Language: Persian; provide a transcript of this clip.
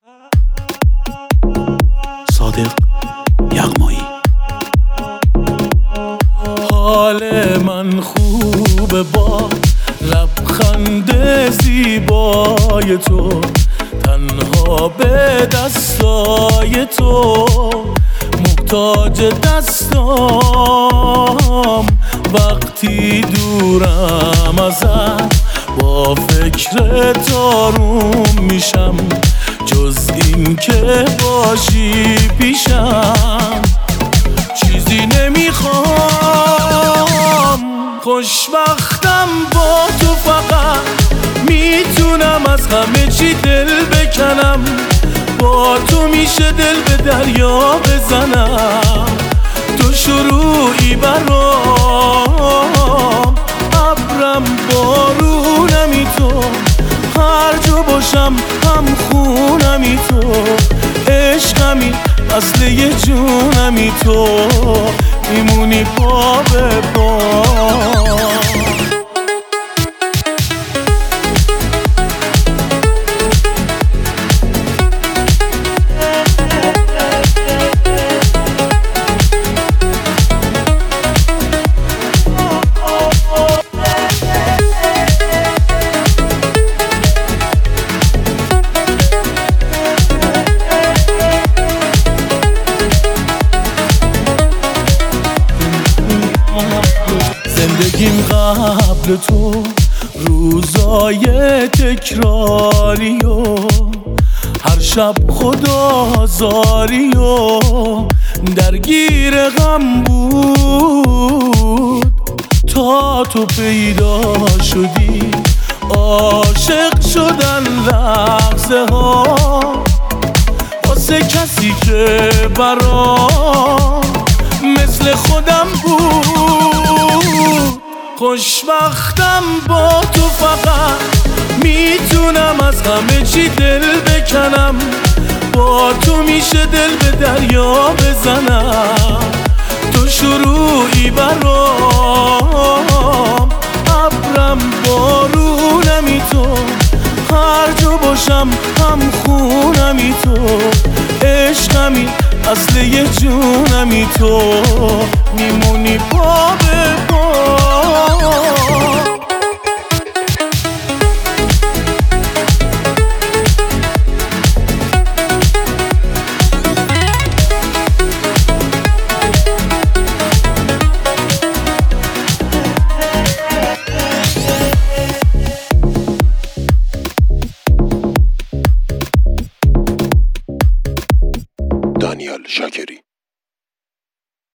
صادق یغمایی. حال من خوبه با لبخند زیبای تو، تنها به دستای تو محتاج دستام. وقتی دورم ازت با فکرت آروم میشم، جز این که باشی پیشم چیزی نمیخوام. خوشبختم با تو، فقط میتونم از همه چی دل بکنم. با تو میشه دل به دریا بزنم، تو شروعی برام، ابرم بارونمی تو، هر جا باشم هم خونمی تو، عشقمی اصل جونمی تو، میمونی پا به پا. زندگیم قبل تو روزای تکراری و هر شب خدازاری و درگیر غم بود، تا تو پیدا شدی عاشق شدن لحظه ها واسه کسی که برام مثل خودم بود. خوشبختم با تو، فقط میتونم از همه چی دل بکنم. با تو میشه دل به دریا بزنم، تو شروعی برام، ابرم بارونمی تو، هر جا باشم هم خونمی تو، عشقمی اصل جونمی تو، میمونی پا به پا. دانیال شاکری.